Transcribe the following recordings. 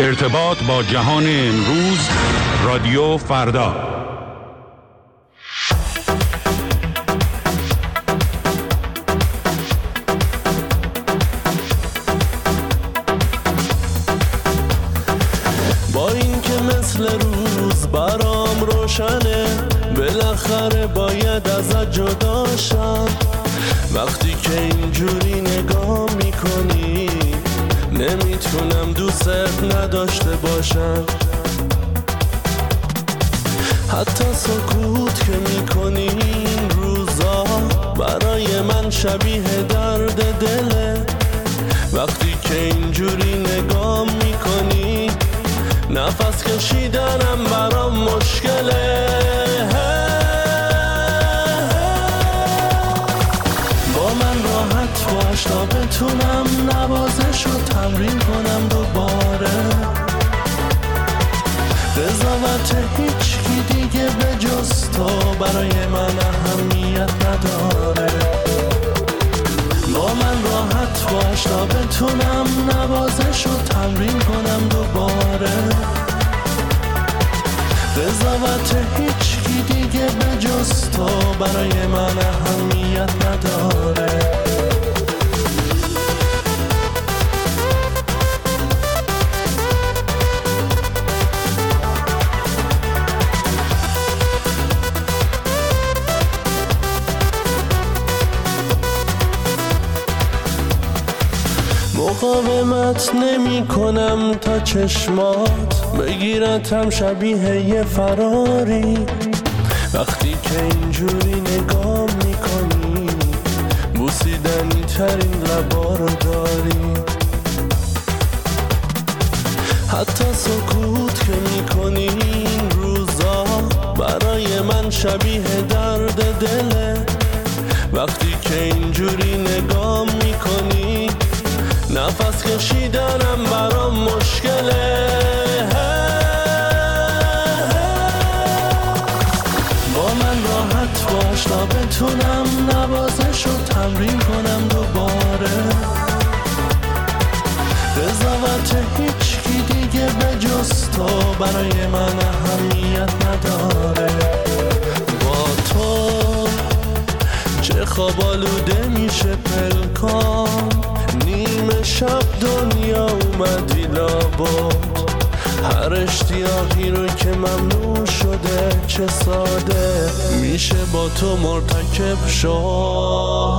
ارتباط با جهان امروز، رادیو فردا. با این که مثل روز برام روشنه، بالاخره باید ازت جدا شم. وقتی که اینجوری نگاه میکنی نمیتونم دوست نداشته باشم. حتی سکوت که میکنی این روزا برای من شبیه درد دله. وقتی که اینجوری نگاه میکنی نفس کشیدنم برام مشکله. با من راحت باش تا بتونم نوازش رو تمرین کنم دوباره. قضاوت هیچ کی دیگه به جز تو برای من اهمیت نداره. با من راحت باش تا بتونم نوازش رو تمرین کنم دوباره. قضاوت هیچ کی دیگه به جز تو برای من اهمیت نداره. مقاومت نمی کنم تا چشمات بگیرتم شبیه یه فراری. وقتی که اینجوری نگاه میکنی بوسیدنی ترین لبا رو داری. حتی سکوت که میکنی این روزا برای من شبیه درد دله. وقتی که اینجوری نگاه میکنی نفس کشیدنم برام مشکله. با من راحت باش تا بتونم نوازش رو تمرین کنم دوباره. قضاوت هیچ کی دیگه به جز تو برای من اهمیت نداره. با تو چه خواب آلوده میشه پلکان، نیمه شب دنیا اومدی لابد. هر اشتیاقی رو که ممنوع شده چه ساده میشه با تو مرتکب شد.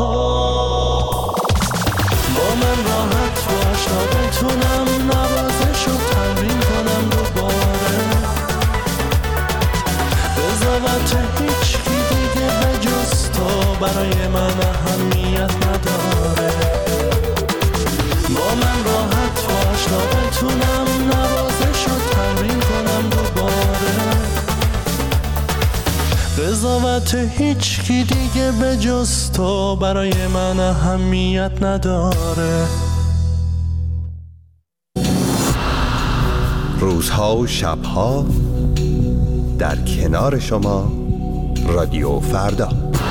با من راحت باش تا بتونم نوازش رو تمرین کنم دوباره. قضاوت هیچ کی دیگه به جز تو برای من اهمیت نداره. با من راحت باش تا بتونم نوازش رو تمرین کنم دوباره. قضاوت هیچ کی دیگه به جز تو برای من اهمیت نداره. روزها و شبها در کنار شما، رادیو فردا.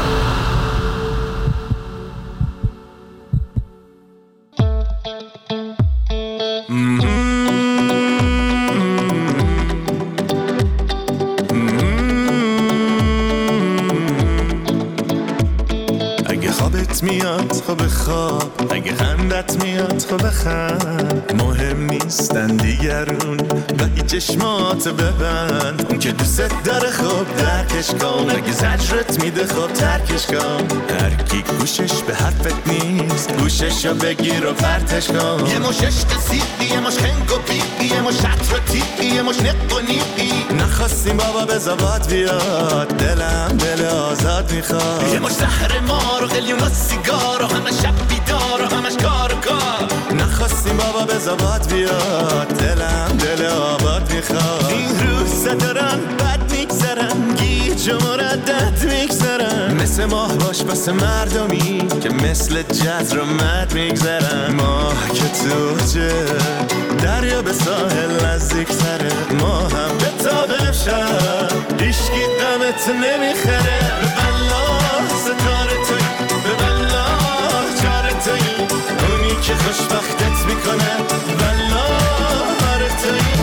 اگه خوابت میاد خب خواب، اگه خندت میاد خب بخند. مهم نیستن دیگرون ولی چشمات ببند. اون که دوست داره خب درکش کن، اگه زجرت میده خب ترکش کن. هر کی گوشش به حرفت نیست گوششو بگیر و پرتش کن. یه مش عشق سیدی، یه مش خنگ و بیبی، یه مش عطر و تیبی، یه مش نق و نیبی. نخواستیم بابا بزابات بیاد، دلم دل آزاد میخواد. یه مش زهر مار و قلیون و سیگار و همه شب بیدار و همش کار و کار. نخواستیم بابا بزابات بیاد، دلم دل آباد میخواد. این روزا دارن بد میگذرن، گیج و مردد میگذرن. مثل ماه باش بس مردمی که مثل جزر و مد میگذرن. ماه که توجه دریا به ساحل نزدیک تره، ما هم به تابه شد ایشکی دمت نمیخره. به بلا ستاره توی، به بلا چاره توی، اونی که خوشبختت میکنه. بلا هر توی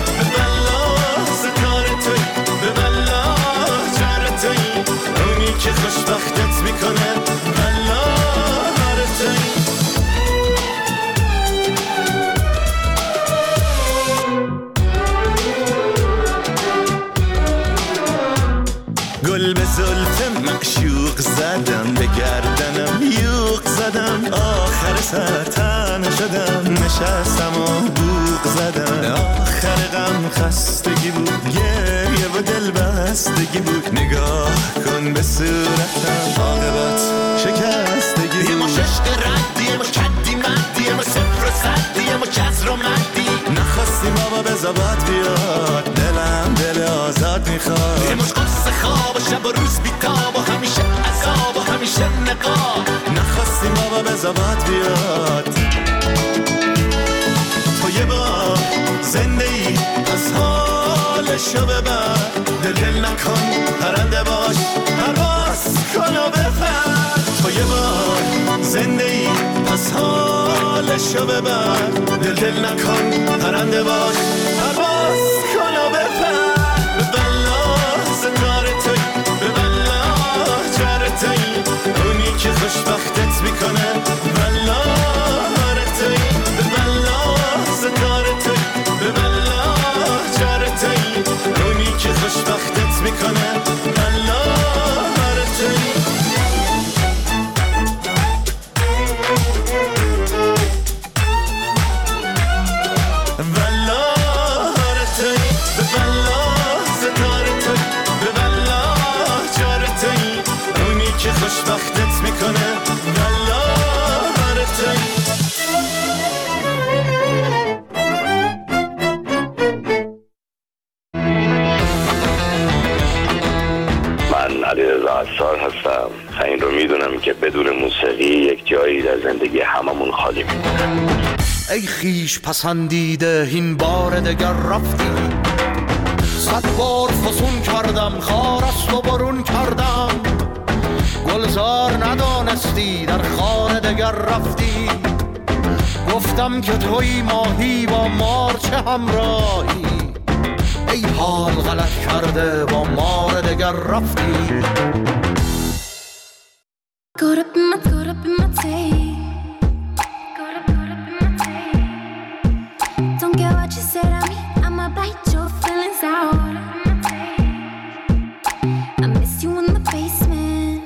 آخر تنها شدم، نشستم و بوق زدم. آخر غم خستگی بود، گریه و دل بستگی بود. نگاه کن به صورتم، عاقبت شکستگی. ما ششق ردیه، ما کدی مدیه، ما صفر و صدیه، ما کسر و مدی. نخواستیم بابا بزابات بیاد، دلم دل آزاد میخواد. یه مش قصه خواب و شب و روز بیتاب و همیشه عذاب و همیشه نقاب. نخواستیم بابا بزابات بیاد. تو یه بار زنده ای از حالشو ببر، دل نکن پرنده باش، پرواز کن و بپر. تو یه بار زنده ای از حالشو ببر، دل نکن پرنده باش، پرواز کن و بپر. به بلا زندار توی، به بلا جر توی، اونی که خوشبختت میکنه. بلا توی، به بلا زندار توی، به بلا جر توی، اونی که خوشبختت میکنه. بلا توی. خوشبختت میکنه. والله من علیرضا عصار هستم. این رو میدونم که بدون موسیقی یک جایی در زندگی هممون خالی میمونه. ای خیش پسندیده این بار دگر رفتی، 100 بار فسون کردم خار است و برون کردم. گلزار ندانستی در خانه دگر رفتی، گفتم که توی ماهی با مار چه همراهی. ای حال غلط کرده با مار دگر رفتی. Got up in my tape. Got up in my tape. Don't care what you said at me, I'ma bite your feelings out. I miss you in the basement,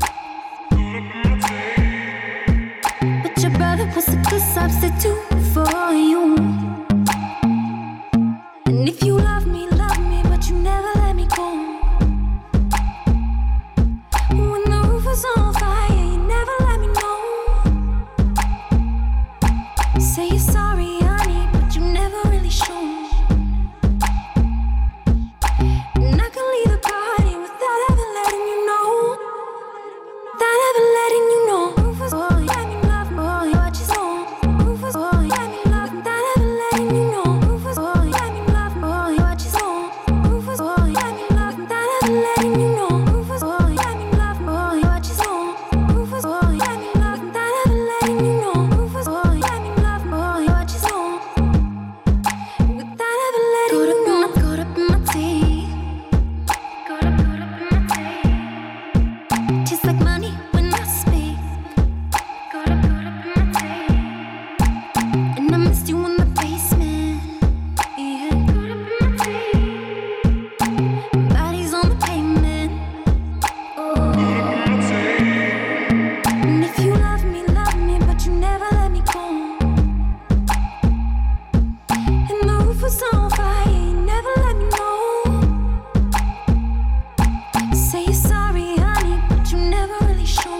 but your brother was a good substitute for you. And if you love me, but you never let me go. When the roof was on fire, you never let me know. Say you're sorry, honey, but you never really show. And I can leave the party without ever letting you know. Without ever letting you know. Roof was on, let me love, boy, what you saw. Roof was on, let me love, without ever letting you know. Roof was on, let me love, boy, what you saw. Roof was on, let me love, without ever letting you know. Roof was on, let me love, boy, what you saw. Roof was on, let me love, without ever letting you know. Roof was on, let me love, boy, what you saw. Without ever letting you know. Caught up in my teeth. Caught up in my teeth. Just like money when I speak. Caught up in my teeth. And I missed you in the basement. Yeah. Caught up in my teeth. Bodies on the pavement. Oh. And if you love me, but you never let me go. And the roof was on fire, you never let me know. Say you're sorry, honey, but you never really show.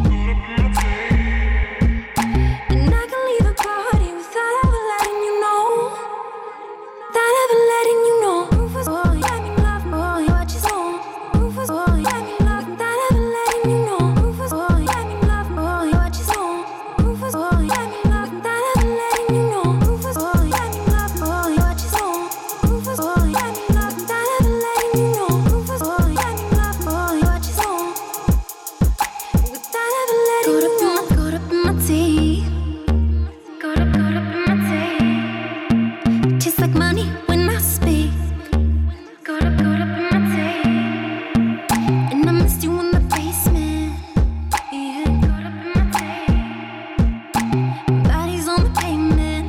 And I can leave the party without ever letting you know. Without ever letting you know. Roof was on, let me love, boy, what you saw. Roof was on, let me love, without ever letting you know. Roof was on, let me love, boy, what you saw. Roof was on, let me love, without ever letting you know. Roof was on, let me love, boy, what you saw. Roof was on, let me love, without ever letting you know. Roof was on, let me love, boy, what you saw. Without ever letting you know. Caught up in my teeth. Caught up in my teeth. Just like money when I speak. Caught up in my teeth. And I missed you in the basement. Yeah. Caught up in my teeth. Bodies on the pavement.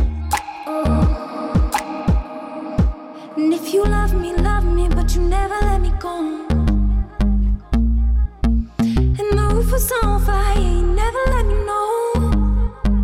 Oh. And if you love me, but you never let me go. And the roof was on fire, you never let me know.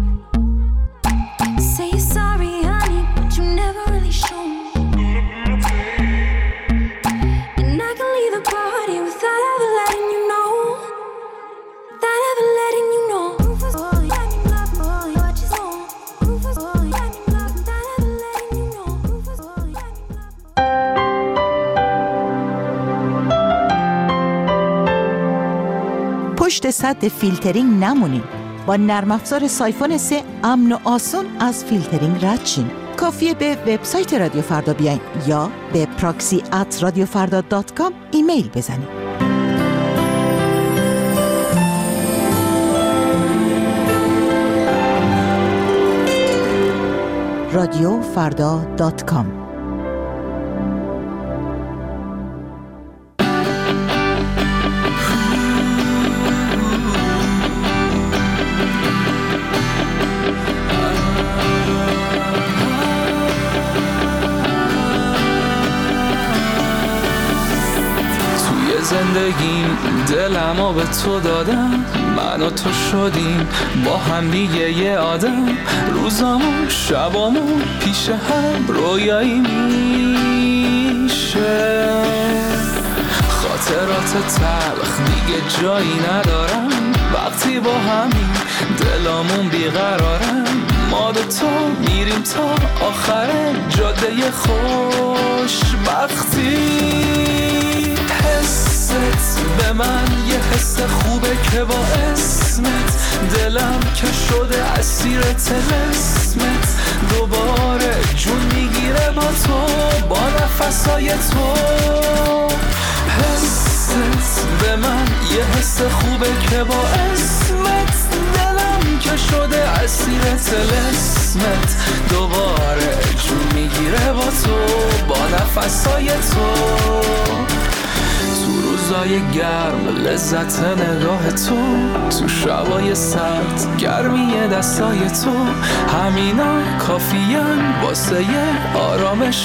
پشت سد فیلترینگ نمونین. با نرم افزار سایفون 3 امن و آسون از فیلترینگ رد شین. کافیه به وبسایت رادیو فردا بیاین یا به proxy@radiofarda.com ایمیل بزنین. radiofarda.com زندگیم دلمو به تو دادم، من و تو شدیم با هم دیگه یه آدم. روزامو شبامو پیش هم رویایی میشه، خاطرات تلخ دیگه جایی ندارم. وقتی با همین دلامون بیقرارم، ما دوتا میریم تا آخر جاده خوشبختی. حست به من یه حس خوبه که با اسمت دلم که شده اسیر طلسمت. دوباره جون میگیره با تو، با نفسای تو. حست به من یه حس خوبه که با اسمت دلم که شده اسیر طلسمت. دوباره جون میگیره با تو، با نفسای تو. تو روزای گرم لذت نگاه تو، تو شبای سرد گرمی دستای تو. همینا کافیان واسه آرامش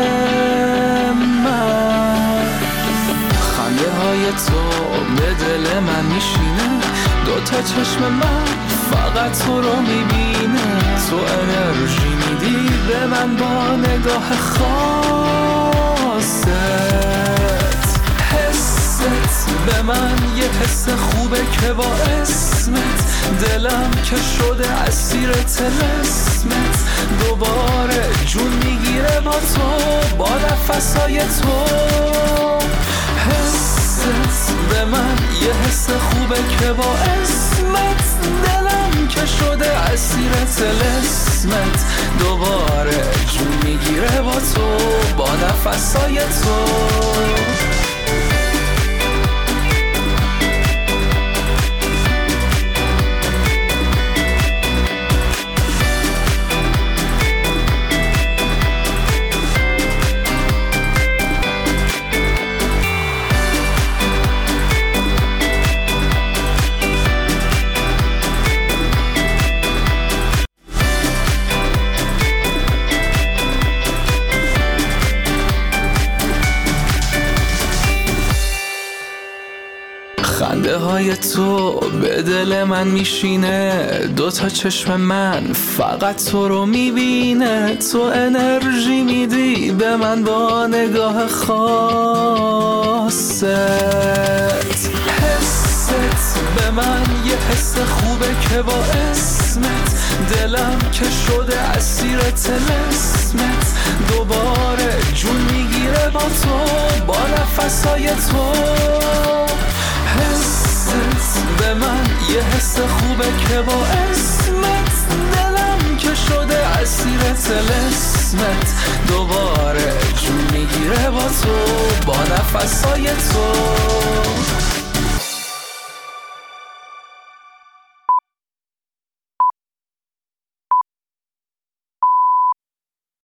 من. خنده های تو به دل من میشینه، دوتا چشم من فقط تو رو میبینه. تو انرژی میدی به من با نگاه خاصت. حست به من یه حس خوبه که با اسمت دلم که شده اسیر طلسمت. دوباره جون میگیره با تو، با نفسای تو. حست به من یه حس خوبه که با اسمت دلم که شده اسیر طلسمت. دوباره جون میگیره با تو، با نفسای تو. خنده های تو به دل من میشینه، دوتا چشم من فقط تو رو میبینه. تو انرژی میدی به من با نگاه خاصت. حست به من یه حس خوبه که با اسمت دلم که شده اسیر طلسمت. دوباره جون میگیره با تو، با نفسای تو. حست به من یه حس خوبه که با اسمت دلم که شده اسیر طلسمت. دوباره جون میگیره با تو، با نفسای تو.